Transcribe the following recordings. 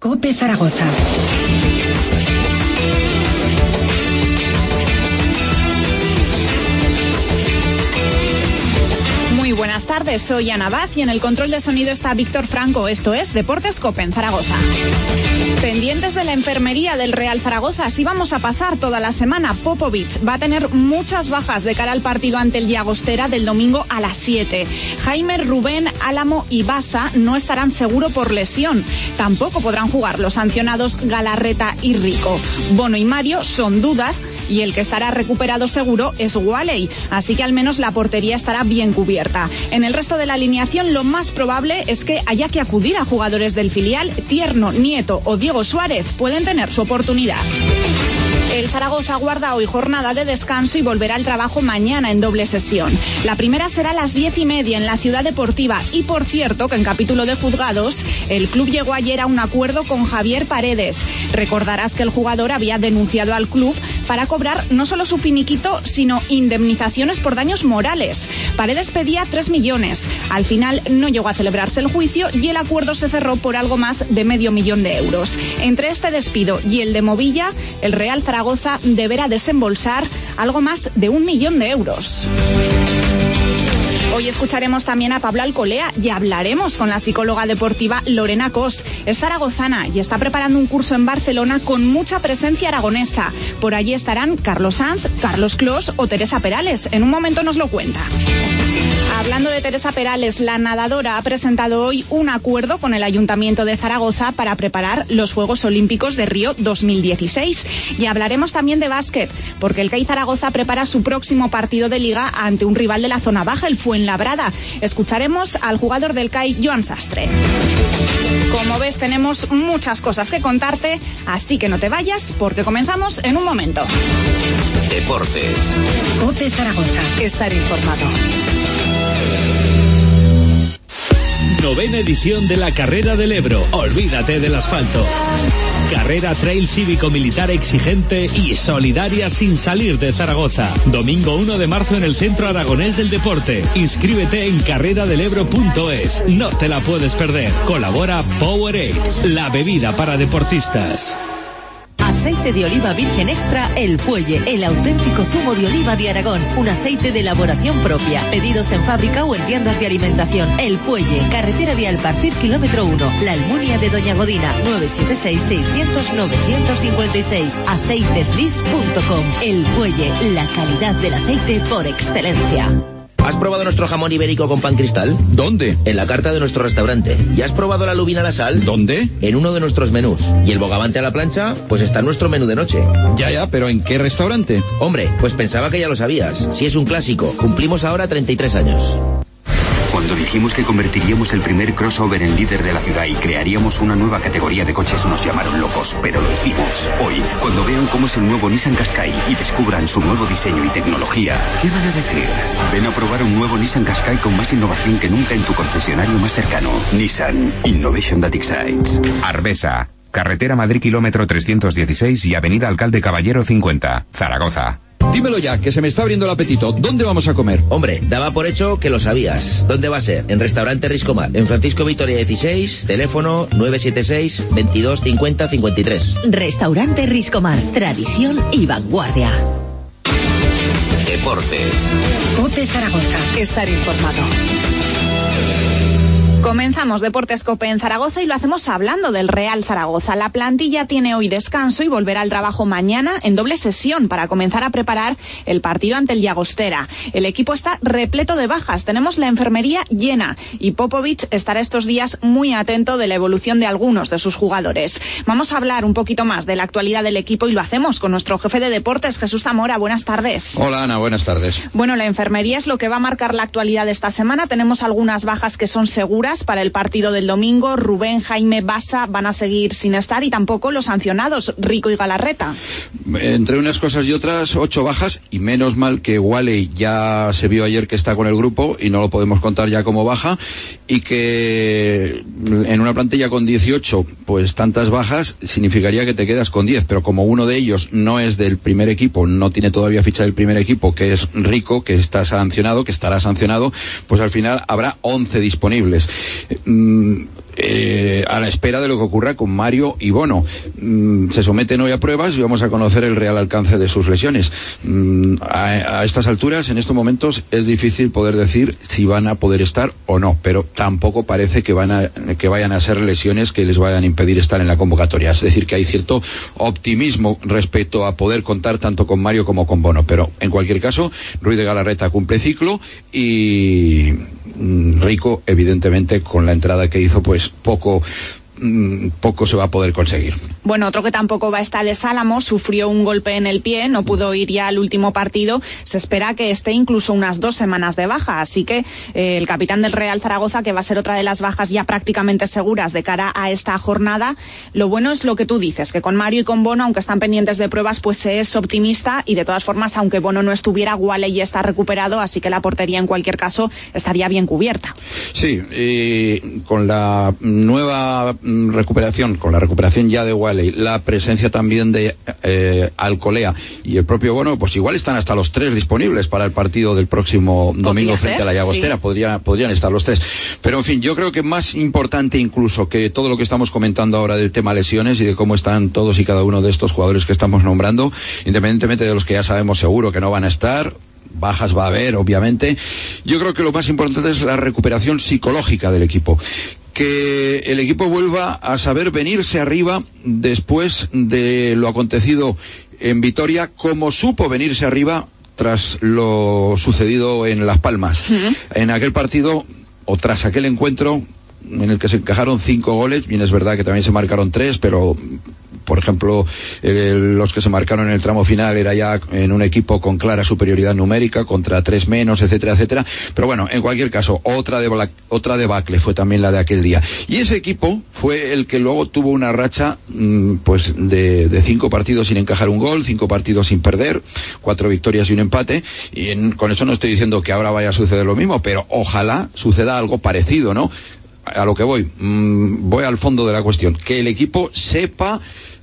COPE Zaragoza. Muy buenas tardes, soy Ana Abad y en el control de sonido está Víctor Franco. Esto es Deportes COPE en Zaragoza. Pendientes de la enfermería del Real Zaragoza, así vamos a pasar toda la semana. Popovic va a tener muchas bajas de cara al partido ante el Llagostera del domingo a las 7. Jaime, Rubén, Álamo y Basa no estarán seguro por lesión. Tampoco podrán jugar los sancionados Galarreta y Rico. Bono y Mario son dudas y el que estará recuperado seguro es Waley, así que al menos la portería estará bien cubierta. En el resto de la alineación lo más probable es que haya que acudir a jugadores del filial. Tierno, Nieto o Diego Suárez pueden tener su oportunidad. El Zaragoza guarda hoy jornada de descanso y volverá al trabajo mañana en doble sesión. La primera será a las 10:30 en la Ciudad Deportiva y, por cierto, que en capítulo de juzgados, el club llegó ayer a un acuerdo con Javier Paredes. Recordarás que el jugador había denunciado al club para cobrar no solo su finiquito, sino indemnizaciones por daños morales. Paredes pedía 3 millones. Al final no llegó a celebrarse el juicio y el acuerdo se cerró por algo más de $500,000 de euros. Entre este despido y el de Movilla, el Real Zaragoza deberá desembolsar algo más de 1 millón de euros. Hoy escucharemos también a Pablo Alcolea y hablaremos con la psicóloga deportiva Lorena Cos. Es zaragozana y está preparando un curso en Barcelona con mucha presencia aragonesa. Por allí estarán Carlos Sanz, Carlos Clos o Teresa Perales. En un momento nos lo cuenta. Hablando de Teresa Perales, la nadadora ha presentado hoy un acuerdo con el Ayuntamiento de Zaragoza para preparar los Juegos Olímpicos de Río 2016. Y hablaremos también de básquet, porque el CAI Zaragoza prepara su próximo partido de liga ante un rival de la zona baja, el Fuenlabrada. Escucharemos al jugador del CAI, Joan Sastre. Como ves, tenemos muchas cosas que contarte, así que no te vayas, porque comenzamos en un momento. Deportes. COPE Zaragoza. Estar informado. 9ª edición de la Carrera del Ebro. Olvídate del asfalto. Carrera trail cívico-militar exigente y solidaria sin salir de Zaragoza. Domingo 1 de marzo en el Centro Aragonés del Deporte. Inscríbete en carreradelebro.es. No te la puedes perder. Colabora Powerade, la bebida para deportistas. Aceite de oliva virgen extra El Fuelle, el auténtico zumo de oliva de Aragón. Un aceite de elaboración propia. Pedidos en fábrica o en tiendas de alimentación. El Fuelle, carretera de Alpartir, kilómetro 1. La Almunia de Doña Godina, 976-600-956. Aceiteslis.com. El Fuelle, la calidad del aceite por excelencia. ¿Has probado nuestro jamón ibérico con pan cristal? ¿Dónde? En la carta de nuestro restaurante. ¿Y has probado la lubina a la sal? ¿Dónde? En uno de nuestros menús. ¿Y el bogavante a la plancha? Pues está en nuestro menú de noche. Ya, pero ¿en qué restaurante? Hombre, pues pensaba que ya lo sabías. Si es un clásico. Cumplimos ahora 33 años. Cuando dijimos que convertiríamos el primer crossover en líder de la ciudad y crearíamos una nueva categoría de coches, nos llamaron locos, pero lo hicimos. Hoy, cuando vean cómo es el nuevo Nissan Qashqai y descubran su nuevo diseño y tecnología, ¿qué van a decir? Ven a probar un nuevo Nissan Qashqai con más innovación que nunca en tu concesionario más cercano. Nissan Innovation that excites. Arbesa, carretera Madrid kilómetro 316 y avenida Alcalde Caballero 50, Zaragoza. Dímelo ya, que se me está abriendo el apetito. ¿Dónde vamos a comer? Hombre, daba por hecho que lo sabías. ¿Dónde va a ser? En Restaurante Riscomar, en Francisco Vitoria 16, teléfono 976 22 50 53. Restaurante Riscomar, tradición y vanguardia. Deportes. COPE Zaragoza. Estar informado. Comenzamos Deportes COPE en Zaragoza y lo hacemos hablando del Real Zaragoza. La plantilla tiene hoy descanso y volverá al trabajo mañana en doble sesión para comenzar a preparar el partido ante el Llagostera. El equipo está repleto de bajas. Tenemos la enfermería llena y Popovic estará estos días muy atento de la evolución de algunos de sus jugadores. Vamos a hablar un poquito más de la actualidad del equipo y lo hacemos con nuestro jefe de deportes, Jesús Zamora. Buenas tardes. Hola Ana, buenas tardes. Bueno, la enfermería es lo que va a marcar la actualidad de esta semana. Tenemos algunas bajas que son seguras para el partido del domingo. Rubén, Jaime, Basa van a seguir sin estar y tampoco los sancionados, Rico y Galarreta. Entre unas cosas y otras, 8 bajas y menos mal que Waley ya se vio ayer que está con el grupo y no lo podemos contar ya como baja y que en una plantilla con 18 pues tantas bajas significaría que te quedas con 10, pero como uno de ellos no es del primer equipo, no tiene todavía ficha del primer equipo, que es Rico, que está sancionado, que estará sancionado, pues al final habrá 11 disponibles. a la espera de lo que ocurra con Mario y Bono. Se someten hoy a pruebas y vamos a conocer el real alcance de sus lesiones. A estas alturas, en estos momentos, es difícil poder decir si van a poder estar o no, pero tampoco parece que vayan a ser lesiones que les vayan a impedir estar en la convocatoria. Es decir, que hay cierto optimismo respecto a poder contar tanto con Mario como con Bono, pero en cualquier caso, Ruiz de Galarreta cumple ciclo y Rico, evidentemente, con la entrada que hizo, pues poco se va a poder conseguir. Bueno, otro que tampoco va a estar es Álamo, sufrió un golpe en el pie, no pudo ir ya al último partido, se espera que esté incluso unas 2 semanas de baja, así que el capitán del Real Zaragoza, que va a ser otra de las bajas ya prácticamente seguras de cara a esta jornada, lo bueno es lo que tú dices, que con Mario y con Bono, aunque están pendientes de pruebas, pues se es optimista y de todas formas, aunque Bono no estuviera, Walley ya está recuperado, así que la portería en cualquier caso estaría bien cubierta. Sí, con la nueva recuperación, con la recuperación ya de Walley, la presencia también de Alcolea y el propio Bono, pues igual están hasta los 3 disponibles para el partido del próximo domingo frente a la Llagostera, sí. Podrían estar los 3, pero en fin, yo creo que más importante incluso que todo lo que estamos comentando ahora del tema lesiones y de cómo están todos y cada uno de estos jugadores que estamos nombrando, independientemente de los que ya sabemos seguro que no van a estar, bajas va a haber, obviamente, yo creo que lo más importante es la recuperación psicológica del equipo. Que el equipo vuelva a saber venirse arriba después de lo acontecido en Vitoria, como supo venirse arriba tras lo sucedido en Las Palmas. En aquel partido, o tras aquel encuentro, en el que se encajaron 5 goles, bien es verdad que también se marcaron 3, pero por ejemplo, los que se marcaron en el tramo final era ya en un equipo con clara superioridad numérica, contra 3 menos, etcétera, etcétera. Pero bueno, en cualquier caso, otra debacle fue también la de aquel día. Y ese equipo fue el que luego tuvo una racha, pues, de 5 partidos sin encajar un gol, 5 partidos sin perder, 4 victorias y un empate. Y con eso no estoy diciendo que ahora vaya a suceder lo mismo, pero ojalá suceda algo parecido, ¿no? A lo que voy al fondo de la cuestión, que el equipo sepa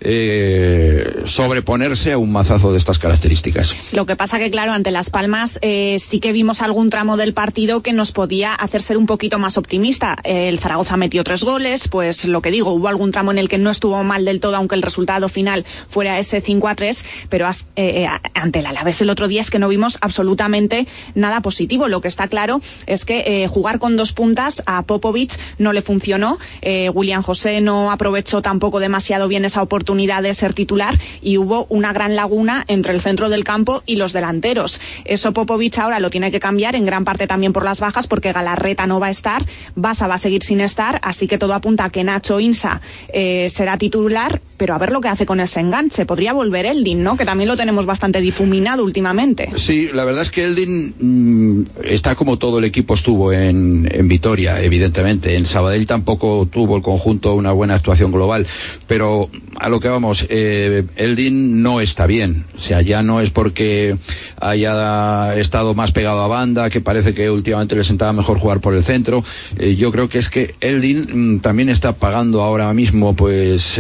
sobreponerse a un mazazo de estas características. Lo que pasa que, claro, ante Las Palmas sí que vimos algún tramo del partido que nos podía hacer ser un poquito más optimista. El Zaragoza metió 3 goles, pues lo que digo, hubo algún tramo en el que no estuvo mal del todo, aunque el resultado final fuera ese 5-3, pero ante el Alavés el otro día es que no vimos absolutamente nada positivo. Lo que está claro es que jugar con 2 puntas a Popovic no le funcionó. William José no aprovechó tampoco demasiado bien esa oportunidad de ser titular y hubo una gran laguna entre el centro del campo y los delanteros. Eso Popovic ahora lo tiene que cambiar, en gran parte también por las bajas, porque Galarreta no va a estar, Basa va a seguir sin estar, así que todo apunta a que Nacho Insa será titular, pero a ver lo que hace con ese enganche. Podría volver Eldin, ¿no? Que también lo tenemos bastante difuminado últimamente. Sí, la verdad es que Eldin está como todo el equipo estuvo en Vitoria, evidentemente. En Sabadell tampoco tuvo el conjunto una buena actuación global, pero a lo que vamos, Eldin no está bien. O sea, ya no es porque haya estado más pegado a banda, que parece que últimamente le sentaba mejor jugar por el centro. Yo creo que es que Eldin también está pagando ahora mismo pues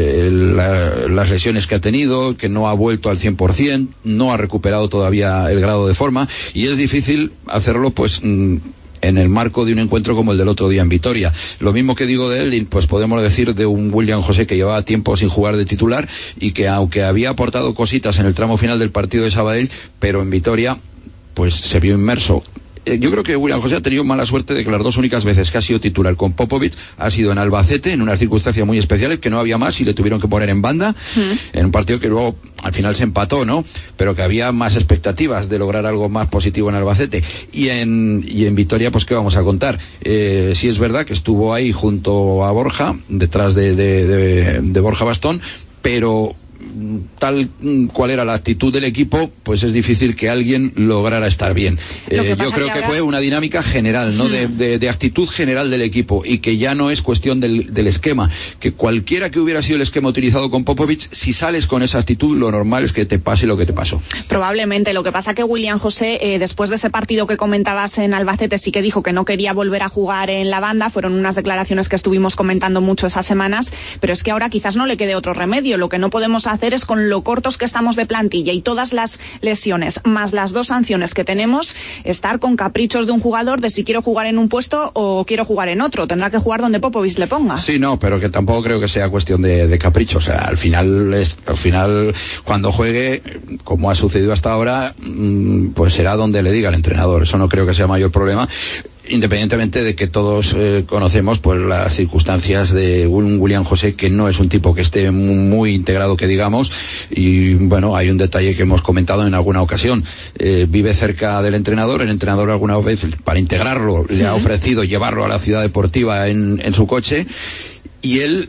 las lesiones que ha tenido, que no ha vuelto al 100%, no ha recuperado todavía el grado de forma, y es difícil hacerlo pues en el marco de un encuentro como el del otro día en Vitoria. Lo mismo que digo de él, pues podemos decir de un William José que llevaba tiempo sin jugar de titular y que, aunque había aportado cositas en el tramo final del partido de Sabadell, pero en Vitoria pues se vio inmerso. Yo creo que William José ha tenido mala suerte de que las 2 únicas veces que ha sido titular con Popovic ha sido en Albacete, en unas circunstancias muy especiales, que no había más y le tuvieron que poner en banda, en un partido que luego al final se empató, ¿no? Pero que había más expectativas de lograr algo más positivo en Albacete. Y en Vitoria, pues ¿qué vamos a contar? Sí es verdad que estuvo ahí junto a Borja, detrás de Borja Bastón, pero tal cual era la actitud del equipo, pues es difícil que alguien lograra estar bien. Yo creo que fue una dinámica general, ¿no? De actitud general del equipo, y que ya no es cuestión del esquema, que cualquiera que hubiera sido el esquema utilizado con Popovic, si sales con esa actitud, lo normal es que te pase lo que te pasó. Probablemente. Lo que pasa que William José, después de ese partido que comentabas en Albacete, sí que dijo que no quería volver a jugar en la banda. Fueron unas declaraciones que estuvimos comentando mucho esas semanas, pero es que ahora quizás no le quede otro remedio. Lo que no podemos hacer es jugadores, con lo cortos que estamos de plantilla y todas las lesiones, más las 2 sanciones que tenemos, estar con caprichos de un jugador de si quiero jugar en un puesto o quiero jugar en otro. Tendrá que jugar donde Popovich le ponga. Sí, no, pero que tampoco creo que sea cuestión de capricho. O sea, al final cuando juegue, como ha sucedido hasta ahora, pues será donde le diga el entrenador. Eso no creo que sea mayor problema, independientemente de que todos conocemos pues las circunstancias de un William José, que no es un tipo que esté muy integrado, que digamos, y bueno, hay un detalle que hemos comentado en alguna ocasión. Vive cerca del entrenador, el entrenador alguna vez, para integrarlo, le ha ofrecido llevarlo a la ciudad deportiva en su coche, y él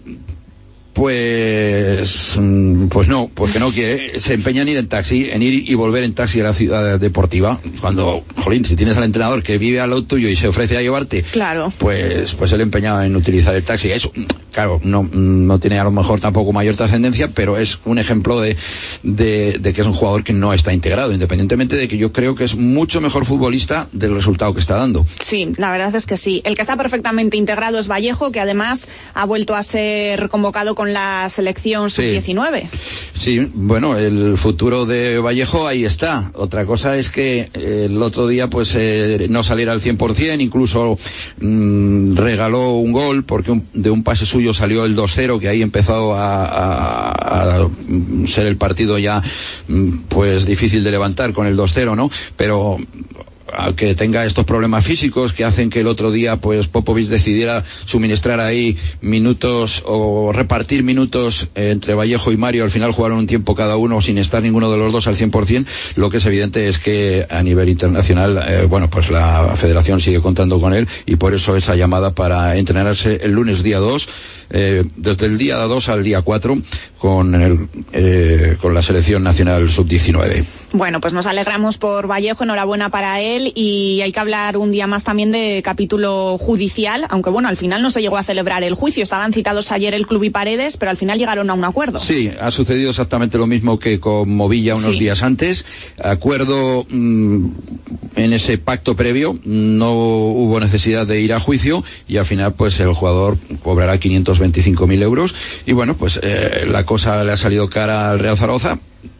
pues no, porque no quiere, se empeña en ir en taxi, en ir y volver en taxi a la ciudad deportiva, cuando, jolín, si tienes al entrenador que vive al lado tuyo y se ofrece a llevarte, claro, pues él empeñado en utilizar el taxi. Eso, claro, no tiene a lo mejor tampoco mayor trascendencia, pero es un ejemplo de que es un jugador que no está integrado, independientemente de que yo creo que es mucho mejor futbolista del resultado que está dando. Sí, la verdad es que sí. El que está perfectamente integrado es Vallejo, que además ha vuelto a ser convocado con la selección sub-19. Sí, bueno, el futuro de Vallejo ahí está. Otra cosa es que el otro día pues no saliera al 100%, incluso regaló un gol porque de un pase suyo salió el 2-0, que ahí empezó a ser el partido ya pues difícil de levantar con el 2-0, ¿no? Pero que tenga estos problemas físicos que hacen que el otro día pues Popovich decidiera suministrar ahí minutos o repartir minutos entre Vallejo y Mario. Al final jugaron un tiempo cada uno sin estar ninguno de los dos al 100%. Lo que es evidente es que a nivel internacional bueno, pues la federación sigue contando con él, y por eso esa llamada para entrenarse el lunes día 2, desde el día 2 al día 4 con la selección nacional sub-19. Bueno, pues nos alegramos por Vallejo, enhorabuena para él, y hay que hablar un día más también de capítulo judicial, aunque bueno, al final no se llegó a celebrar el juicio. Estaban citados ayer el club y Paredes, pero al final llegaron a un acuerdo. Sí, ha sucedido exactamente lo mismo que con Movilla unos días antes. Acuerdo en ese pacto previo, no hubo necesidad de ir a juicio, y al final pues el jugador cobrará 525.000 euros, y bueno, pues la cosa le ha salido cara al Real Zaragoza,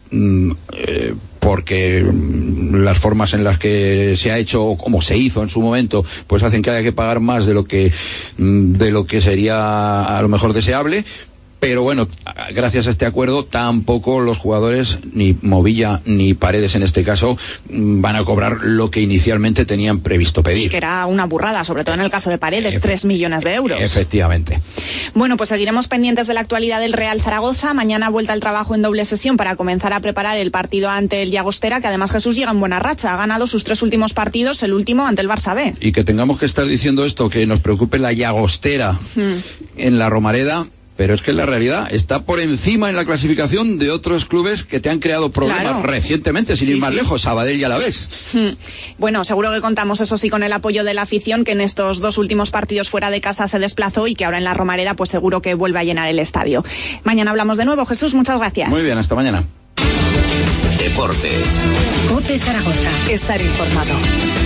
porque las formas en las que se ha hecho o como se hizo en su momento pues hacen que haya que pagar más de lo que sería a lo mejor deseable. Pero bueno, gracias a este acuerdo tampoco los jugadores, ni Movilla ni Paredes en este caso, van a cobrar lo que inicialmente tenían previsto pedir. Que era una burrada, sobre todo en el caso de Paredes, 3 millones de euros. Efectivamente. Bueno, pues seguiremos pendientes de la actualidad del Real Zaragoza. Mañana vuelta al trabajo en doble sesión para comenzar a preparar el partido ante el Llagostera, que además Jesús llega en buena racha. Ha ganado sus 3 últimos partidos, el último ante el Barça B. Y que tengamos que estar diciendo esto, que nos preocupe la Llagostera en la Romareda. Pero es que en la realidad está por encima en la clasificación de otros clubes que te han creado problemas recientemente, sin ir más lejos, Sabadell y Alavés. Bueno, seguro que contamos, eso sí, con el apoyo de la afición, que en estos 2 últimos partidos fuera de casa se desplazó, y que ahora en la Romareda pues seguro que vuelve a llenar el estadio. Mañana hablamos de nuevo. Jesús, muchas gracias. Muy bien, hasta mañana. Deportes. COPE Zaragoza. Estar informado.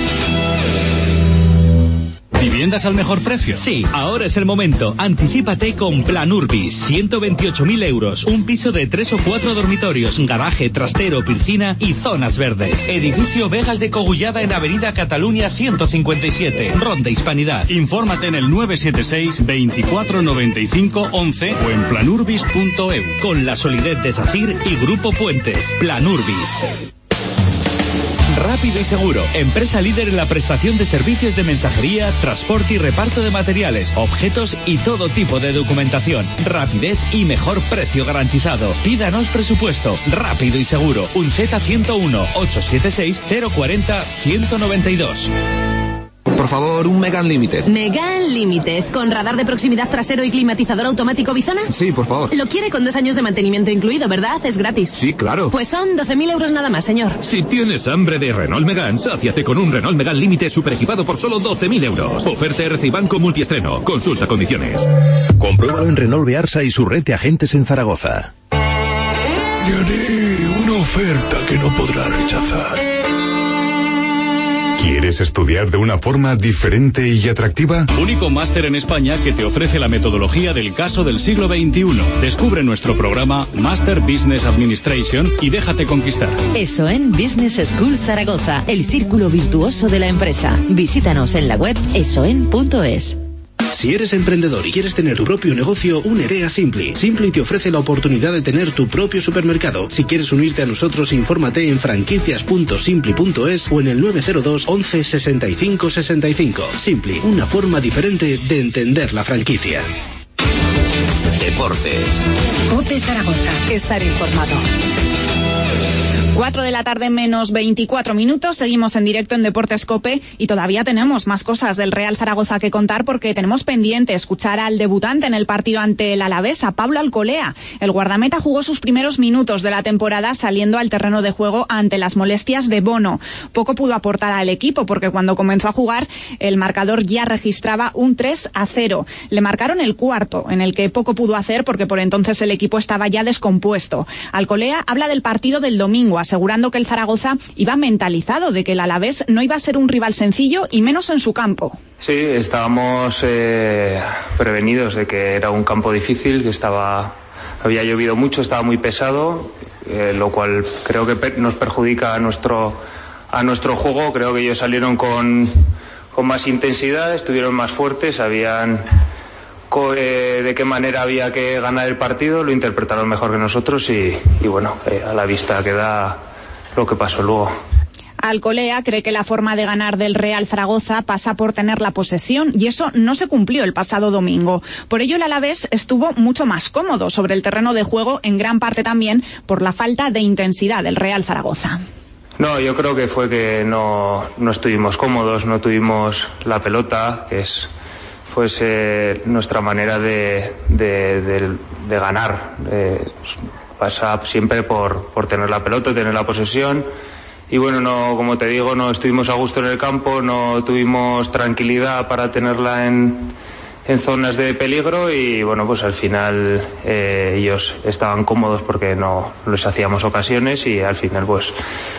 ¿Viviendas al mejor precio? Sí, ahora es el momento. Anticípate con Plan Urbis. 128.000 euros. Un piso de 3 o 4 dormitorios, garaje, trastero, piscina y zonas verdes. Edificio Vegas de Cogullada en Avenida Cataluña 157. Ronda Hispanidad. Infórmate en el 976 24 95 11 o en planurbis.eu. Con la solidez de SACIR y Grupo Puentes. Plan Urbis. Rápido y Seguro, empresa líder en la prestación de servicios de mensajería, transporte y reparto de materiales, objetos y todo tipo de documentación. Rapidez y mejor precio garantizado. Pídanos presupuesto. Rápido y Seguro. Un Z101 876 040 192. Por favor, un Megane Limited. Megane Limited, con radar de proximidad trasero y climatizador automático Bizona. Sí, por favor. Lo quiere con 2 años de mantenimiento incluido, ¿verdad? Es gratis. Sí, claro. Pues son 12.000 euros nada más, señor. Si tienes hambre de Renault Megane, sáciate con un Renault Megane Limited super equipado por solo 12.000 euros. Oferta RC Banco multiestreno. Consulta condiciones. Compruébalo en Renault Bearsa y su red de agentes en Zaragoza. Le haré una oferta que no podrá rechazar. ¿Quieres estudiar de una forma diferente y atractiva? Único máster en España que te ofrece la metodología del caso del siglo XXI. Descubre nuestro programa Master Business Administration y déjate conquistar. ESOEN Business School Zaragoza, el círculo virtuoso de la empresa. Visítanos en la web esoen.es. Si eres emprendedor y quieres tener tu propio negocio, únete a Simply. Simply te ofrece la oportunidad de tener tu propio supermercado. Si quieres unirte a nosotros, infórmate en franquicias.simply.es o en el 902 11 65 65. Simply, una forma diferente de entender la franquicia. Deportes. COPE Zaragoza. Estar informado. 4 de la tarde menos 24 minutos, seguimos en directo en Deportes COPE y todavía tenemos más cosas del Real Zaragoza que contar porque tenemos pendiente escuchar al debutante en el partido ante el Alavés, a Pablo Alcolea. El guardameta jugó sus primeros minutos de la temporada saliendo al terreno de juego ante las molestias de Bono. Poco pudo aportar al equipo porque cuando comenzó a jugar el marcador ya registraba un 3-0. Le marcaron el cuarto, en el que poco pudo hacer porque por entonces el equipo estaba ya descompuesto. Alcolea habla del partido del domingo, asegurando que el Zaragoza iba mentalizado de que el Alavés no iba a ser un rival sencillo y menos en su campo. Sí, estábamos prevenidos de que era un campo difícil, que había llovido mucho, estaba muy pesado, lo cual creo que nos perjudica a nuestro juego. Creo que ellos salieron con más intensidad, estuvieron más fuertes, sabían de qué manera había que ganar el partido, lo interpretaron mejor que nosotros y bueno, a la vista queda lo que pasó luego. Alcolea cree que la forma de ganar del Real Zaragoza pasa por tener la posesión y eso no se cumplió el pasado domingo. Por ello el Alavés estuvo mucho más cómodo sobre el terreno de juego, en gran parte también por la falta de intensidad del Real Zaragoza. No, yo creo que fue que no estuvimos cómodos, no tuvimos la pelota, que fuese nuestra manera de ganar. Pasa siempre por tener la pelota, tener la posesión. Y bueno, como te digo, no estuvimos a gusto en el campo, no tuvimos tranquilidad para tenerla en zonas de peligro y bueno, pues al final ellos estaban cómodos porque no les hacíamos ocasiones y al final pues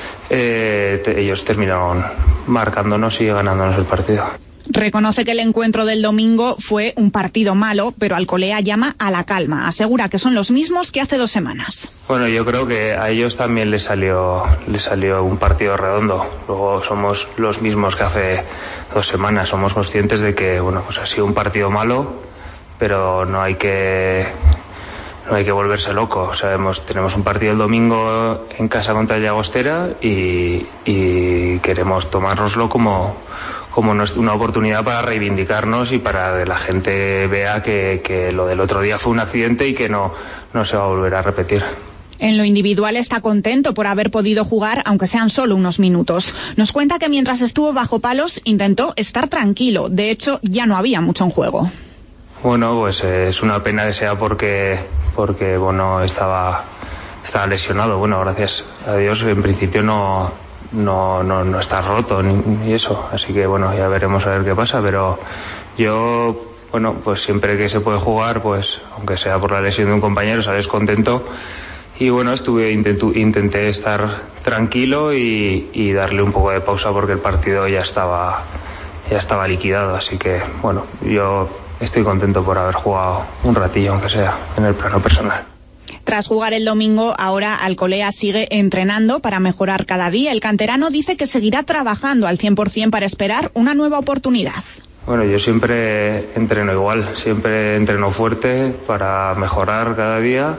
ellos terminaron marcándonos y ganándonos el partido. Reconoce que el encuentro del domingo fue un partido malo, pero Alcolea llama a la calma. Asegura que son los mismos que hace 2 semanas. Bueno, yo creo que a ellos también les salió un partido redondo. Luego somos los mismos que hace 2 semanas. Somos conscientes de que, bueno, pues ha sido un partido malo, pero no hay que volverse loco. Tenemos un partido el domingo en casa contra el Llagostera y queremos tomárnoslo como una oportunidad para reivindicarnos y para que la gente vea que lo del otro día fue un accidente y que no se va a volver a repetir. En lo individual está contento por haber podido jugar, aunque sean solo unos minutos. Nos cuenta que mientras estuvo bajo palos intentó estar tranquilo. De hecho, ya no había mucho en juego. Bueno, pues es una pena que sea porque bueno, estaba lesionado. Bueno, gracias a Dios en principio no está roto ni eso, así que bueno, ya veremos a ver qué pasa, pero yo, bueno, pues siempre que se puede jugar, pues aunque sea por la lesión de un compañero, sales contento y bueno, intenté estar tranquilo y darle un poco de pausa porque el partido ya estaba liquidado, así que bueno, yo estoy contento por haber jugado un ratillo, aunque sea en el plano personal. Tras jugar el domingo, ahora Alcolea sigue entrenando para mejorar cada día. El canterano dice que seguirá trabajando al 100% para esperar una nueva oportunidad. Bueno, yo siempre entreno igual, siempre entreno fuerte para mejorar cada día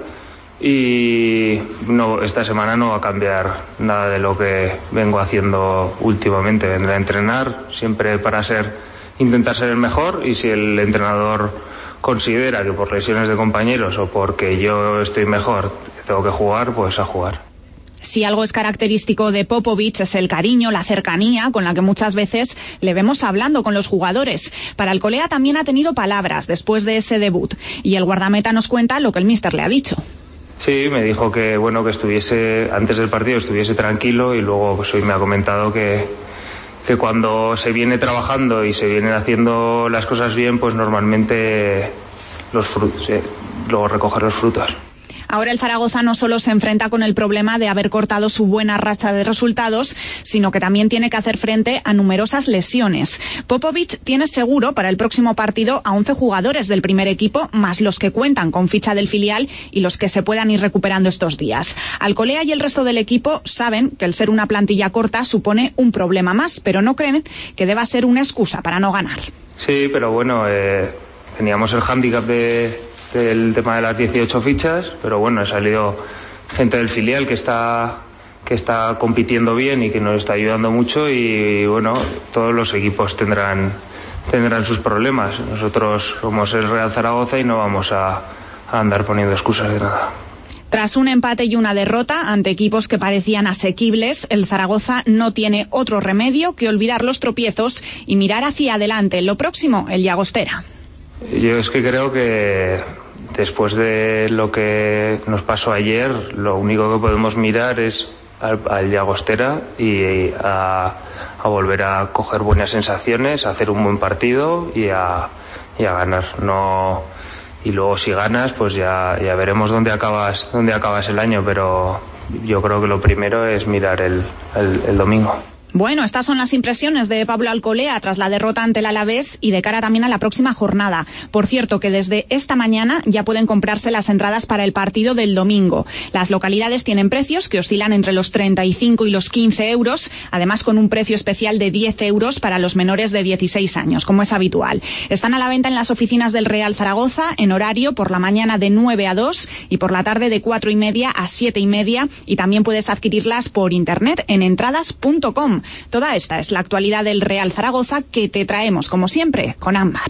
y esta semana no va a cambiar nada de lo que vengo haciendo últimamente. Vendré a entrenar siempre para intentar ser el mejor y si el entrenador considera que por lesiones de compañeros o porque yo estoy mejor tengo que jugar, pues a jugar. Si algo es característico de Popovic es el cariño, la cercanía con la que muchas veces le vemos hablando con los jugadores. Para Alcolea también ha tenido palabras después de ese debut y el guardameta nos cuenta lo que el míster le ha dicho. Sí, me dijo que bueno, que estuviese antes del partido estuviese tranquilo y luego pues hoy me ha comentado que cuando se viene trabajando y se vienen haciendo las cosas bien, pues normalmente luego recoger los frutos. Ahora el Zaragoza no solo se enfrenta con el problema de haber cortado su buena racha de resultados, sino que también tiene que hacer frente a numerosas lesiones. Popovic tiene seguro para el próximo partido a 11 jugadores del primer equipo, más los que cuentan con ficha del filial y los que se puedan ir recuperando estos días. Alcolea y el resto del equipo saben que el ser una plantilla corta supone un problema más, pero no creen que deba ser una excusa para no ganar. Sí, pero bueno, teníamos el hándicap del tema de las 18 fichas, pero bueno, ha salido gente del filial que está compitiendo bien y que nos está ayudando mucho, y bueno, todos los equipos tendrán sus problemas. Nosotros somos el Real Zaragoza y no vamos a andar poniendo excusas de nada. Tras un empate y una derrota ante equipos que parecían asequibles, el Zaragoza no tiene otro remedio que olvidar los tropiezos y mirar hacia adelante. Lo próximo, el Llagostera. Yo es que creo que después de lo que nos pasó ayer, lo único que podemos mirar es al Llagostera y a volver a coger buenas sensaciones, a hacer un buen partido y a ganar. Y luego si ganas, pues ya veremos dónde acabas el año, pero yo creo que lo primero es mirar el domingo. Bueno, estas son las impresiones de Pablo Alcolea tras la derrota ante el Alavés y de cara también a la próxima jornada. Por cierto, que desde esta mañana ya pueden comprarse las entradas para el partido del domingo. Las localidades tienen precios que oscilan entre los 35 y los 15 euros, además con un precio especial de 10 euros para los menores de 16 años, como es habitual. Están a la venta en las oficinas del Real Zaragoza, en horario por la mañana de 9 a 2 y por la tarde de 4:30 a 7:30, y también puedes adquirirlas por internet en entradas.com. Toda esta es la actualidad del Real Zaragoza que te traemos, como siempre, con Ámbar.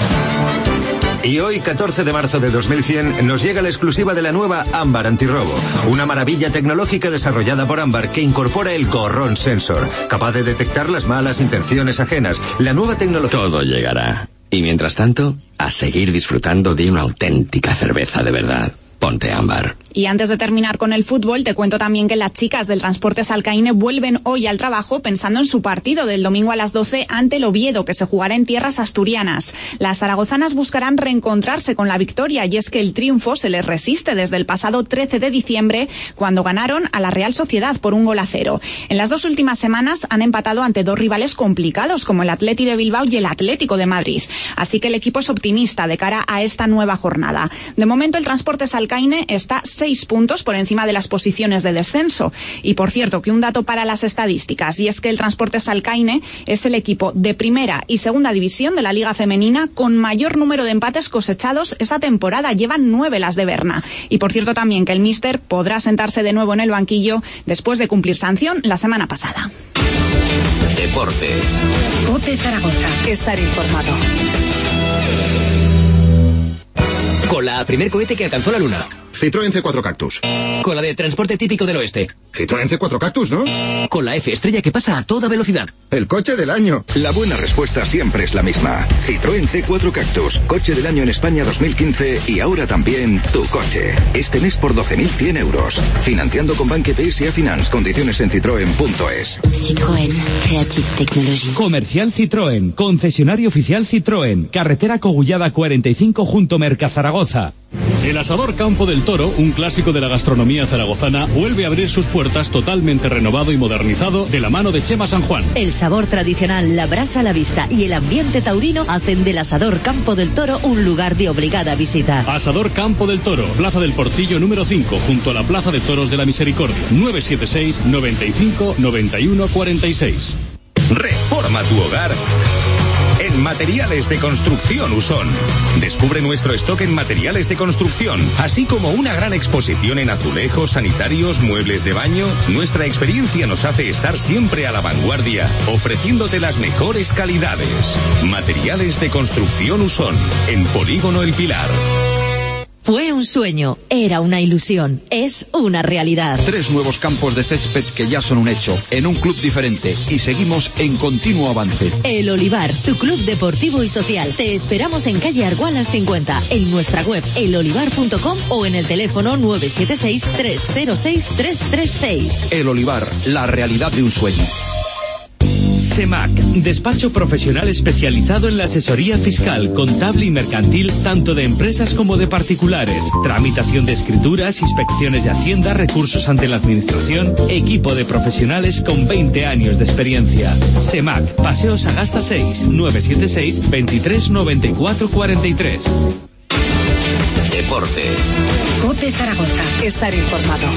Y hoy, 14 de marzo de 2100, nos llega la exclusiva de la nueva Ámbar Antirrobo, una maravilla tecnológica desarrollada por Ámbar que incorpora el Corrón Sensor, capaz de detectar las malas intenciones ajenas. La nueva tecnología... Todo llegará. Y mientras tanto, a seguir disfrutando de una auténtica cerveza de verdad. Ponte Ámbar. Y antes de terminar con el fútbol, te cuento también que las chicas del Transportes Alcaine vuelven hoy al trabajo pensando en su partido del domingo a las 12 ante el Oviedo, que se jugará en tierras asturianas. Las zaragozanas buscarán reencontrarse con la victoria, y es que el triunfo se les resiste desde el pasado 13 de diciembre, cuando ganaron a la Real Sociedad por 1-0. En las 2 últimas semanas han empatado ante 2 rivales complicados, como el Athletic de Bilbao y el Atlético de Madrid. Así que el equipo es optimista de cara a esta nueva jornada. De momento, el Transportes Alcaine está 6 puntos por encima de las posiciones de descenso. Y por cierto, que un dato para las estadísticas, y es que el Transportes Alcaine es el equipo de primera y segunda división de la Liga Femenina con mayor número de empates cosechados esta temporada. Llevan 9 las de Berna. Y por cierto también que el míster podrá sentarse de nuevo en el banquillo después de cumplir sanción la semana pasada. Deportes. COPE Zaragoza. Estar informado. Con la primer cohete que alcanzó la luna. Citroën C4 Cactus. Con la de transporte típico del oeste. Citroën C4 Cactus, ¿no? Con la F estrella que pasa a toda velocidad. El coche del año. La buena respuesta siempre es la misma. Citroën C4 Cactus, coche del año en España 2015 y ahora también tu coche. Este mes por 12.100 euros. Financiando con Banque PSA Finance. Condiciones en citroen.es. Citroën. Creative Technology. Comercial Citroën. Concesionario oficial Citroën. Carretera Cogullada 45 junto Mercazaragoza. El Asador Campo del Toro, un clásico de la gastronomía zaragozana, vuelve a abrir sus puertas totalmente renovado y modernizado de la mano de Chema San Juan. El sabor tradicional, la brasa a la vista y el ambiente taurino hacen del Asador Campo del Toro un lugar de obligada visita. Asador Campo del Toro, Plaza del Portillo número 5, junto a la Plaza de Toros de la Misericordia. 976 95 91 46. Reforma tu hogar en Materiales de Construcción Usón. Descubre nuestro stock en materiales de construcción, así como una gran exposición en azulejos, sanitarios, muebles de baño. Nuestra experiencia nos hace estar siempre a la vanguardia, ofreciéndote las mejores calidades. Materiales de Construcción Usón, en Polígono El Pilar. Fue un sueño, era una ilusión, es una realidad. 3 nuevos campos de césped que ya son un hecho, en un club diferente, y seguimos en continuo avance. El Olivar, tu club deportivo y social. Te esperamos en calle Argualas 50, en nuestra web elolivar.com o en el teléfono 976-306-336. El Olivar, la realidad de un sueño. SEMAC, despacho profesional especializado en la asesoría fiscal, contable y mercantil, tanto de empresas como de particulares. Tramitación de escrituras, inspecciones de Hacienda, recursos ante la administración, equipo de profesionales con 20 años de experiencia. SEMAC, Paseo Sagasta 6, 976 23 94 43. Deportes. COPE Zaragoza. Estar informado.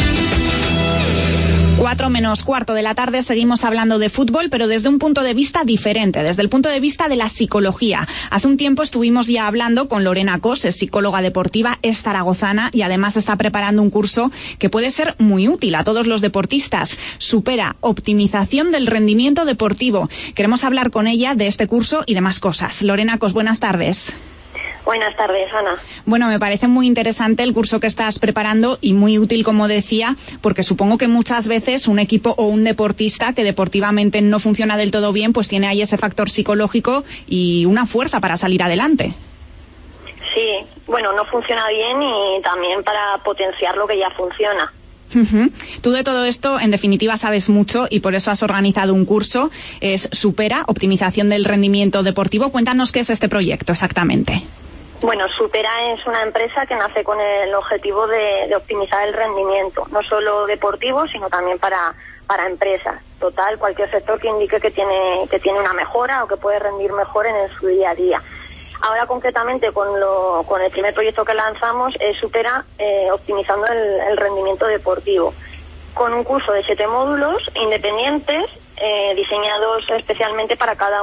4 menos cuarto de la tarde, seguimos hablando de fútbol, pero desde un punto de vista diferente, desde el punto de vista de la psicología. Hace un tiempo estuvimos ya hablando con Lorena Cos, es psicóloga deportiva, es zaragozana y además está preparando un curso que puede ser muy útil a todos los deportistas. Supera, optimización del rendimiento deportivo. Queremos hablar con ella de este curso y de más cosas. Lorena Cos, buenas tardes. Buenas tardes, Ana. Bueno, me parece muy interesante el curso que estás preparando y muy útil, como decía, porque supongo que muchas veces un equipo o un deportista que deportivamente no funciona del todo bien, pues tiene ahí ese factor psicológico y una fuerza para salir adelante. Sí, bueno, no funciona bien y también para potenciar lo que ya funciona. Tú de todo esto, en definitiva, sabes mucho y por eso has organizado un curso. Es Supera, optimización del rendimiento deportivo. Cuéntanos qué es este proyecto exactamente. Bueno, Supera es una empresa que nace con el objetivo de optimizar el rendimiento, no solo deportivo, sino también para empresas. Total, cualquier sector que indique que tiene una mejora o que puede rendir mejor en su día a día. Ahora, concretamente, con el primer proyecto que lanzamos, es Supera, optimizando el rendimiento deportivo, con un curso de 7 módulos independientes, diseñados especialmente para cada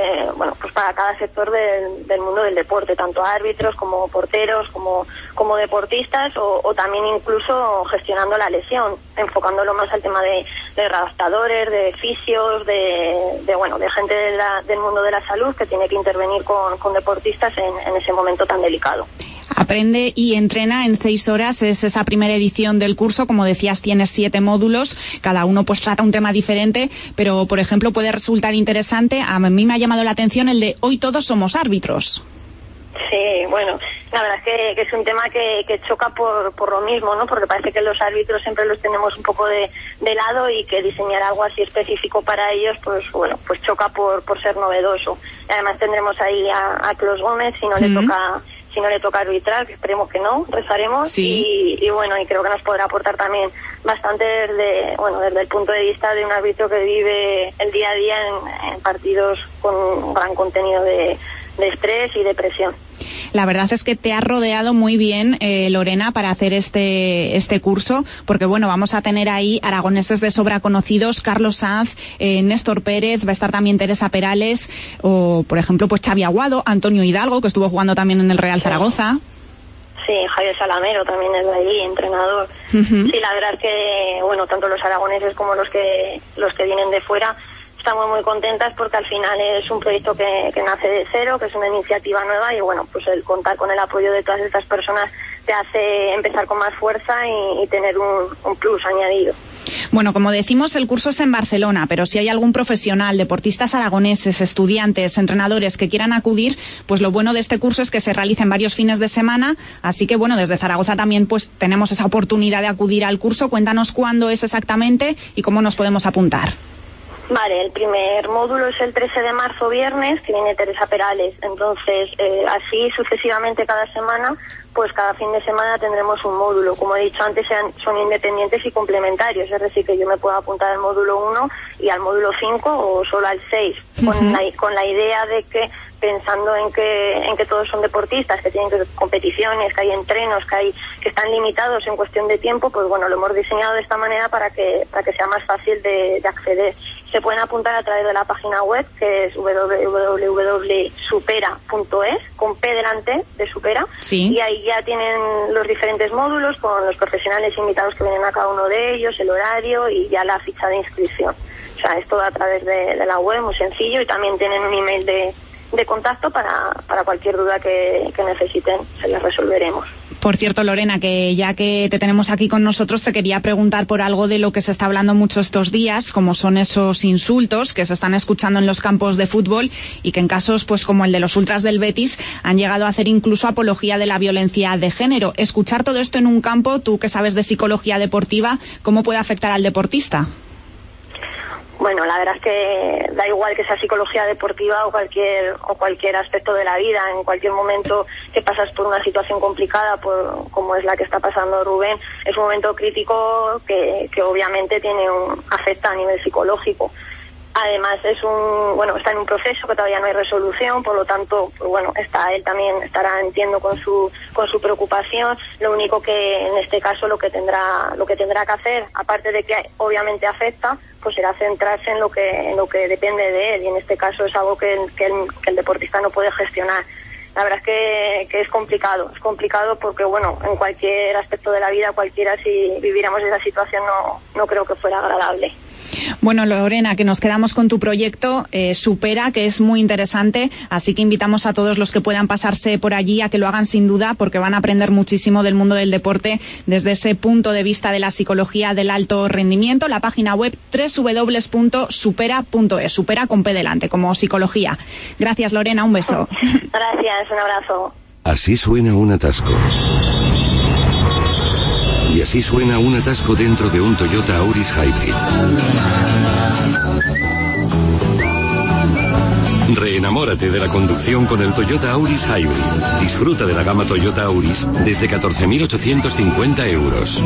para cada sector del mundo del deporte, tanto árbitros como porteros, como deportistas, o también incluso gestionando la lesión, enfocándolo más al tema de adaptadores, de fisios, de gente del mundo de la salud que tiene que intervenir con deportistas en ese momento tan delicado. Aprende y entrena en 6 horas, es esa primera edición del curso. Como decías, tienes 7 módulos, cada uno pues trata un tema diferente, pero por ejemplo puede resultar interesante, a mí me ha llamado la atención el de hoy todos somos árbitros. Sí, bueno, la verdad es que es un tema que choca por lo mismo, ¿no? Porque parece que los árbitros siempre los tenemos un poco de lado y que diseñar algo así específico para ellos, pues choca por ser novedoso. Y además tendremos ahí a Clos Gómez, si no le toca arbitrar, que esperemos que no, rezaremos, sí. y creo que nos podrá aportar también bastante desde el punto de vista de un árbitro que vive el día a día en partidos con un gran contenido de estrés y de presión. La verdad es que te has rodeado muy bien, Lorena, para hacer este curso, porque vamos a tener ahí aragoneses de sobra conocidos, Carlos Sanz, Néstor Pérez, va a estar también Teresa Perales, o por ejemplo pues Xavi Aguado, Antonio Hidalgo, que estuvo jugando también en el Real Zaragoza. Sí, Javier Salamero también es de ahí, entrenador. Sí, la verdad es que tanto los aragoneses como los que vienen de fuera, estamos muy contentas porque al final es un proyecto que nace de cero, que es una iniciativa nueva y pues el contar con el apoyo de todas estas personas te hace empezar con más fuerza y tener un plus añadido. Bueno, como decimos, el curso es en Barcelona, pero si hay algún profesional, deportistas aragoneses, estudiantes, entrenadores que quieran acudir, pues lo bueno de este curso es que se realiza en varios fines de semana, así que desde Zaragoza también pues tenemos esa oportunidad de acudir al curso. Cuéntanos cuándo es exactamente y cómo nos podemos apuntar. Vale, el primer módulo es el 13 de marzo, viernes, que viene Teresa Perales. Entonces, así sucesivamente cada semana, pues cada fin de semana tendremos un módulo. Como he dicho antes, son independientes y complementarios. Es decir, que yo me puedo apuntar al módulo 1 y al módulo 5 o solo al 6, con la idea de que, pensando en que todos son deportistas, que tienen competiciones, que hay entrenos, que están limitados en cuestión de tiempo, pues lo hemos diseñado de esta manera para que sea más fácil de acceder. Se pueden apuntar a través de la página web, que es www.supera.es, con P delante de Supera, sí. Y ahí ya tienen los diferentes módulos con los profesionales invitados que vienen a cada uno de ellos, el horario y ya la ficha de inscripción. O sea, es todo a través de la web, muy sencillo, y también tienen un email de contacto para cualquier duda que necesiten, se les resolveremos. Por cierto, Lorena, que ya que te tenemos aquí con nosotros, te quería preguntar por algo de lo que se está hablando mucho estos días, como son esos insultos que se están escuchando en los campos de fútbol y que en casos pues como el de los ultras del Betis han llegado a hacer incluso apología de la violencia de género. Escuchar todo esto en un campo, tú que sabes de psicología deportiva, ¿cómo puede afectar al deportista? bueno, la verdad es que da igual que sea psicología deportiva o cualquier aspecto de la vida. En cualquier momento que pasas por una situación complicada, como es la que está pasando Rubén, es un momento crítico que obviamente afecta a nivel psicológico. Además está en un proceso que todavía no hay resolución, por lo tanto, él también estará, entiendo, con su preocupación. Lo único que en este caso lo que tendrá que hacer, aparte de que obviamente afecta, pues será centrarse en lo que depende de él, y en este caso es algo que el deportista no puede gestionar. La verdad es que es complicado porque en cualquier aspecto de la vida, cualquiera, si viviéramos esa situación, no creo que fuera agradable. Bueno, Lorena, que nos quedamos con tu proyecto Supera, que es muy interesante, así que invitamos a todos los que puedan pasarse por allí a que lo hagan sin duda, porque van a aprender muchísimo del mundo del deporte desde ese punto de vista de la psicología del alto rendimiento. La página web www.supera.es, supera con P delante, como psicología. Gracias, Lorena, un beso. Gracias, un abrazo. Así suena un atasco. Y así suena un atasco dentro de un Toyota Auris Hybrid. Reenamórate de la conducción con el Toyota Auris Hybrid. Disfruta de la gama Toyota Auris desde 14.850 euros.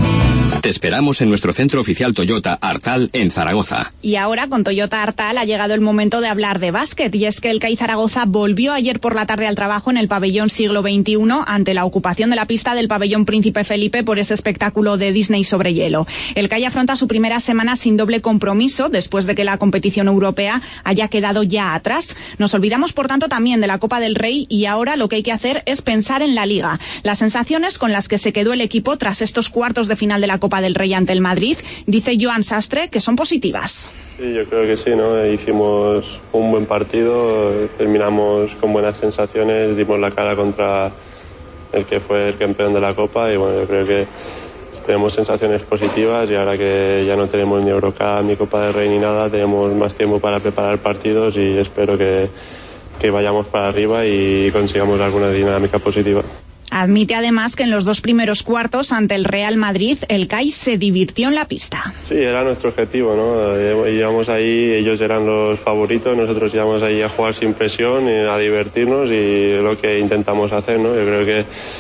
Te esperamos en nuestro centro oficial Toyota Artal en Zaragoza. Y ahora con Toyota Artal ha llegado el momento de hablar de básquet, y es que el CAI Zaragoza volvió ayer por la tarde al trabajo en el pabellón Siglo XXI ante la ocupación de la pista del pabellón Príncipe Felipe por ese espectáculo de Disney sobre hielo. El CAI afronta su primera semana sin doble compromiso después de que la competición europea haya quedado ya atrás. Nos olvidamos, por tanto, también de la Copa del Rey, y ahora lo que hay que hacer es pensar en la Liga. Las sensaciones con las que se quedó el equipo tras estos cuartos de final de la Copa del Rey ante el Madrid, dice Joan Sastre, que son positivas. Sí, yo creo que sí, ¿no? Hicimos un buen partido, terminamos con buenas sensaciones, dimos la cara contra el que fue el campeón de la Copa, y yo creo que tenemos sensaciones positivas, y ahora que ya no tenemos ni Eurocup ni Copa del Rey ni nada, tenemos más tiempo para preparar partidos, y espero que vayamos para arriba y consigamos alguna dinámica positiva. Admite además que en los dos primeros cuartos ante el Real Madrid el CAI se divirtió en la pista. Sí, era nuestro objetivo, ¿no? Íbamos ahí, ellos eran los favoritos, nosotros íbamos ahí a jugar sin presión, a divertirnos, y lo que intentamos hacer, ¿no? Yo creo que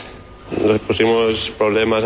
nos pusimos problemas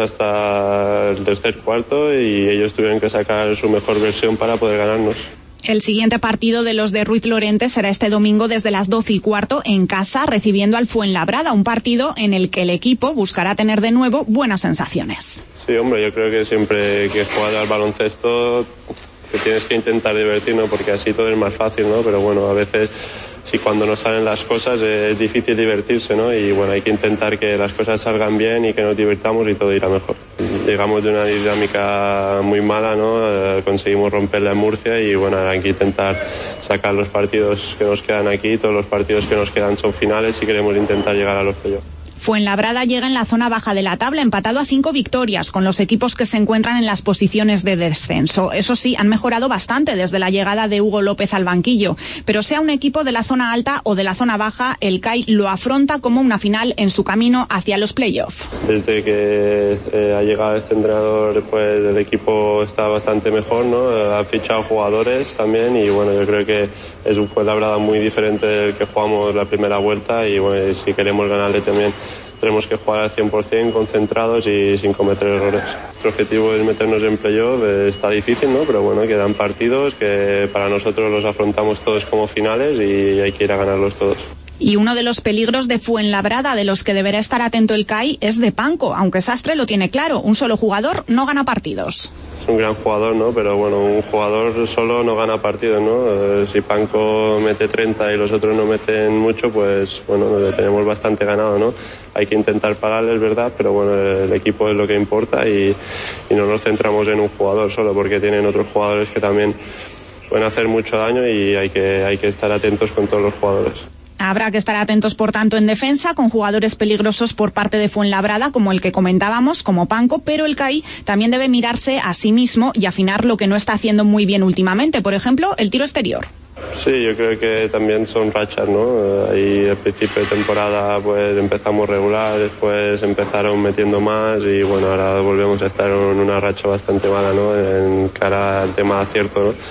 hasta el tercer cuarto y ellos tuvieron que sacar su mejor versión para poder ganarnos. El siguiente partido de los de Ruiz Lorente será este domingo desde las 12:15 en casa, recibiendo al Fuenlabrada, un partido en el que el equipo buscará tener de nuevo buenas sensaciones. Sí, hombre, yo creo que siempre que juegas al baloncesto que tienes que intentar divertirnos, porque así todo es más fácil, ¿no? Pero a veces si cuando no salen las cosas es difícil divertirse, ¿no? Y hay que intentar que las cosas salgan bien y que nos divirtamos, y todo irá mejor. Llegamos de una dinámica muy mala, ¿no? Conseguimos romperla en Murcia, y hay que intentar sacar los partidos que nos quedan aquí. Todos los partidos que nos quedan son finales y queremos intentar llegar a los playoffs. Fuenlabrada llega en la zona baja de la tabla, empatado a 5 victorias con los equipos que se encuentran en las posiciones de descenso. Eso sí, han mejorado bastante desde la llegada de Hugo López al banquillo, pero sea un equipo de la zona alta o de la zona baja, el CAI lo afronta como una final en su camino hacia los playoffs. Desde que ha llegado este entrenador, pues el equipo está bastante mejor, ¿no? Ha fichado jugadores también, y yo creo que es un Fuenlabrada muy diferente del que jugamos la primera vuelta, y si queremos ganarle también tenemos que jugar al 100%, concentrados y sin cometer errores. Nuestro objetivo es meternos en playoff, está difícil, ¿no? Pero quedan partidos que para nosotros los afrontamos todos como finales, y hay que ir a ganarlos todos. Y uno de los peligros de Fuenlabrada, de los que deberá estar atento el CAI, es de Panco, aunque Sastre lo tiene claro, un solo jugador no gana partidos. Es un gran jugador, ¿no? Pero un jugador solo no gana partidos, ¿no? Si Panco mete 30 y los otros no meten mucho, pues le tenemos bastante ganado, ¿no? Hay que intentar pararle, es verdad, pero el equipo es lo que importa, y no nos centramos en un jugador solo, porque tienen otros jugadores que también pueden hacer mucho daño, y hay que estar atentos con todos los jugadores. Habrá que estar atentos, por tanto, en defensa, con jugadores peligrosos por parte de Fuenlabrada, como el que comentábamos, como Panco, pero el CAI también debe mirarse a sí mismo y afinar lo que no está haciendo muy bien últimamente, por ejemplo, el tiro exterior. Sí, yo creo que también son rachas, ¿no? Ahí al principio de temporada pues empezamos regular, después empezaron metiendo más, y ahora volvemos a estar en una racha bastante mala, ¿no? En cara al tema de acierto, ¿no?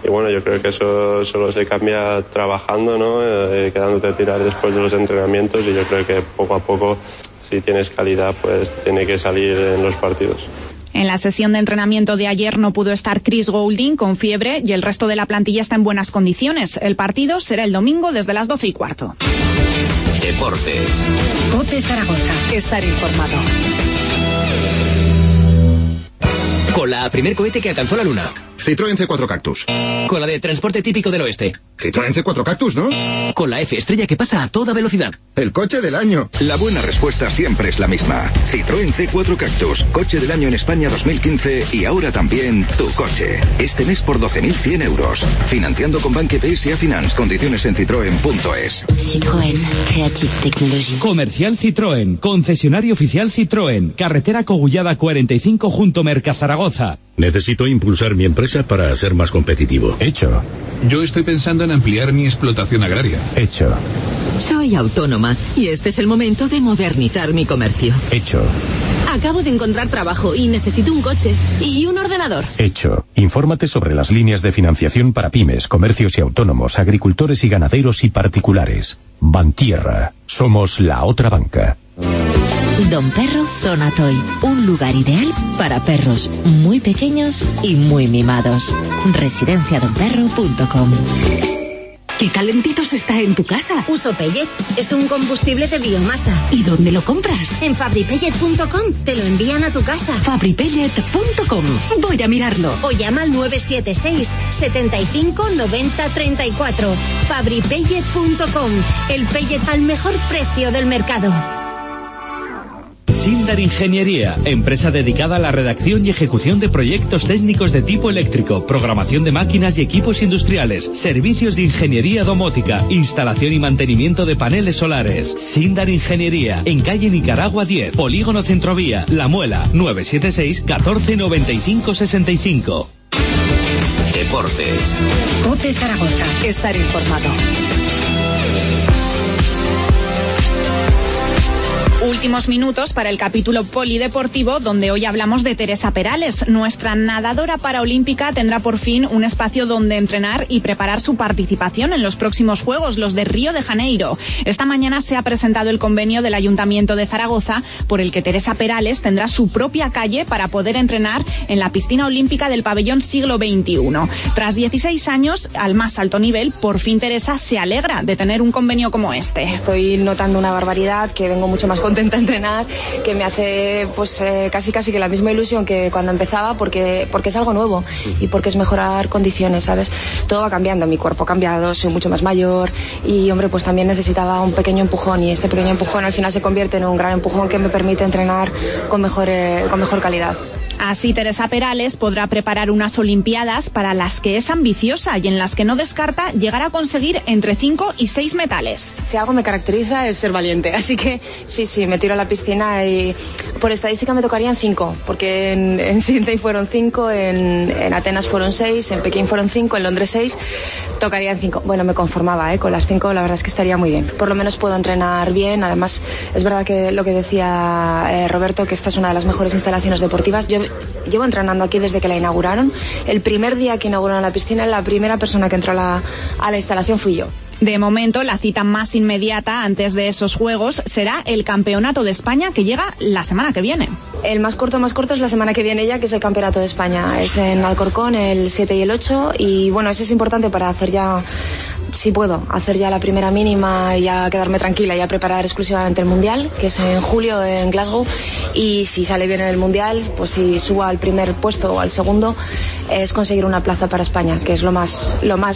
bueno, yo creo que eso solo se cambia trabajando, ¿no? Quedándote a tirar después de los entrenamientos, y yo creo que poco a poco, si tienes calidad, pues tiene que salir en los partidos. En la sesión de entrenamiento de ayer no pudo estar Chris Goulding con fiebre y el resto de la plantilla está en buenas condiciones. El partido será el domingo desde las 12:15. Deportes. COPE Zaragoza. Estar informado. Con la primer cohete que alcanzó la luna. Citroën C4 Cactus. Con la de transporte típico del oeste. Citroën C4 Cactus, ¿no? Con la F estrella que pasa a toda velocidad. El coche del año. La buena respuesta siempre es la misma. Citroën C4 Cactus, coche del año en España 2015 y ahora también tu coche. Este mes por 12.100 euros. Financiando con Banque PSA Finance. Condiciones en citroen.es. Citroën, Creative Technology. Comercial Citroën, concesionario oficial Citroën, carretera Cogullada 45 junto Mercazaragoza. Necesito impulsar mi empresa para ser más competitivo. Hecho. Yo estoy pensando en ampliar mi explotación agraria. Hecho. Soy autónoma y este es el momento de modernizar mi comercio. Hecho. Acabo de encontrar trabajo y necesito un coche y un ordenador. Hecho. Infórmate sobre las líneas de financiación para pymes, comercios y autónomos, agricultores y ganaderos y particulares. Bantierra. Somos la otra banca. Don Perro Zona Toy, un lugar ideal para perros muy pequeños y muy mimados. Residenciadonperro.com. ¡Qué calentitos está en tu casa! Uso Pellet. Es un combustible de biomasa. ¿Y dónde lo compras? En fabripellet.com. Te lo envían a tu casa. Fabripellet.com. Voy a mirarlo. O llama al 976 75 90 34. Fabripellet.com. El pellet al mejor precio del mercado. Sindar Ingeniería, empresa dedicada a la redacción y ejecución de proyectos técnicos de tipo eléctrico, programación de máquinas y equipos industriales, servicios de ingeniería domótica, instalación y mantenimiento de paneles solares. Sindar Ingeniería, en calle Nicaragua 10, Polígono Centrovía, La Muela, 976 14 95 65. Deportes. COPE Zaragoza. Estar informado. Últimos minutos para el capítulo polideportivo, donde hoy hablamos de Teresa Perales. Nuestra nadadora paraolímpica tendrá por fin un espacio donde entrenar y preparar su participación en los próximos Juegos, los de Río de Janeiro. Esta mañana se ha presentado el convenio del Ayuntamiento de Zaragoza por el que Teresa Perales tendrá su propia calle para poder entrenar en la piscina olímpica del pabellón siglo XXI. Tras 16 años al más alto nivel, por fin Teresa se alegra de tener un convenio como este. Estoy notando una barbaridad, que vengo mucho más contenta a entrenar, que me hace pues casi que la misma ilusión que cuando empezaba, porque es algo nuevo y porque es mejorar condiciones, ¿sabes? Todo va cambiando, mi cuerpo ha cambiado, soy mucho más mayor y, hombre, pues también necesitaba un pequeño empujón, y este pequeño empujón al final se convierte en un gran empujón que me permite entrenar con mejor calidad. Así, Teresa Perales podrá preparar unas Olimpiadas para las que es ambiciosa y en las que no descarta llegar a conseguir entre 5 y 6 metales. Si algo me caracteriza es ser valiente, así que sí, me tiro a la piscina y por estadística me tocarían 5, porque en Sydney fueron 5, en Atenas fueron 6, en Pekín fueron 5, en Londres 6, tocarían 5. Bueno, me conformaba, con las 5 la verdad es que estaría muy bien. Por lo menos puedo entrenar bien, además es verdad que lo que decía Roberto, que esta es una de las mejores instalaciones deportivas. Yo llevo entrenando aquí desde que la inauguraron. El primer día que inauguraron la piscina, la primera persona que entró a la instalación fui yo. De momento, la cita más inmediata antes de esos Juegos será el Campeonato de España, que llega la semana que viene. El más corto es la semana que viene ya, que es el Campeonato de España. Es en Alcorcón el 7 y el 8 y bueno, eso es importante para hacer ya, si puedo, hacer ya la primera mínima y ya quedarme tranquila y ya preparar exclusivamente el Mundial, que es en julio en Glasgow, y si sale bien en el Mundial, pues si subo al primer puesto o al segundo, es conseguir una plaza para España, que es lo más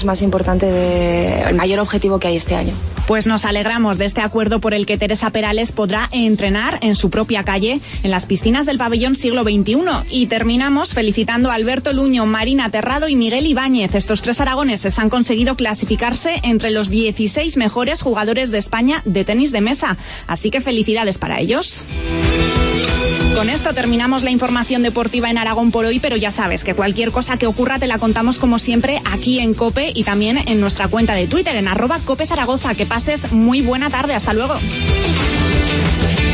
importante, el mayor objetivo que hay este año. Pues nos alegramos de este acuerdo por el que Teresa Perales podrá entrenar en su propia calle en las piscinas del pabellón siglo XXI. Y terminamos felicitando a Alberto Luño, Marina Terrado y Miguel Ibáñez. Estos 3 aragoneses han conseguido clasificarse entre los 16 mejores jugadores de España de tenis de mesa. Así que felicidades para ellos. Con esto terminamos la información deportiva en Aragón por hoy, pero ya sabes que cualquier cosa que ocurra te la contamos como siempre aquí en COPE y también en nuestra cuenta de Twitter en @COPE Zaragoza. Que pases muy buena tarde. Hasta luego.